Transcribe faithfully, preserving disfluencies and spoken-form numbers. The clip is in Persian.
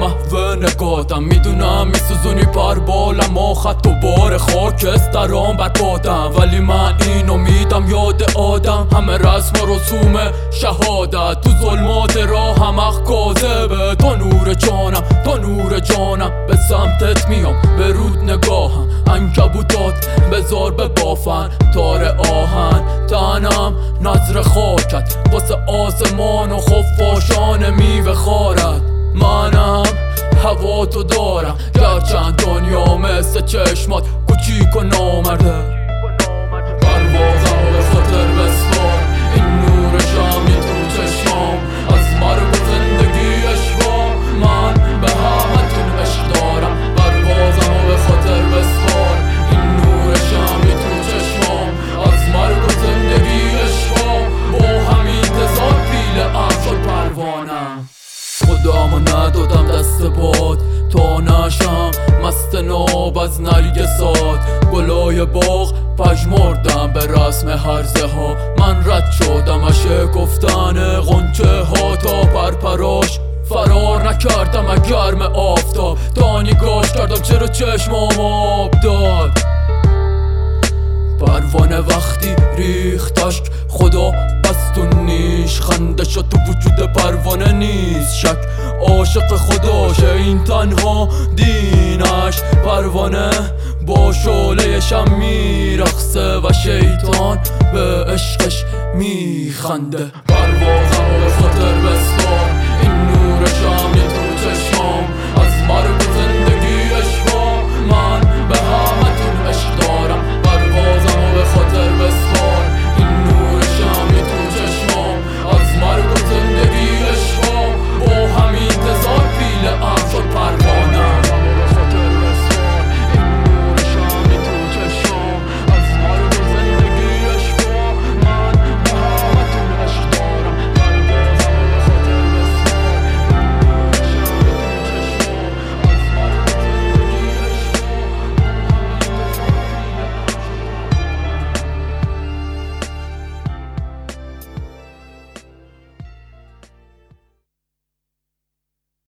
محو نگاتم، میدونم میسوزونی پر بالم و خط و بار خاکسترام بر پاتم، ولی من اینو میدم یاد آدم همه رسم و رسوم شهادت تو ظلمات راه هم کاذبه. تو نور جانم تو نور جانم به سمتت میام به رود نگاهم، عنکبوتات بذار به بافن تار آهن، تنم نظر خاکت واسه آسمان و خفاشان میوه خارت. منم هوا تو دارم گرچند دنیا مثل چشمات کوچیک و نامرده. پروازم به خاطر بسپار این نور شمی تو چشمام، از مرگ و زندگی اشوا من به همتون عشق دارم. پروازم به خاطر بسپار این نور شمی تو چشمام، از مرگ و زندگی اشوا با همین تزار پیل ام شد پروانم. خودمو ندادم دست باد تا نشم مست ناب از نرگسات، گلای باغ پژمردم به رسم هرزه ها، من رد شدم از شکفتن غنچه ها تا پرپراش فرار نکردم از گرم آفتاب، تا نگاش کردم چرا چشمام آب داد. پروانه وقتی ریختش خدا بست و نیش، خنده شد تو وجود پروانه نیست شک، عاشق خداشه این تنها دینش. پروانه با شعله شم میرقصه و شیطان به عشقش میخنده. پروازم به خاطر بسپار این نور شم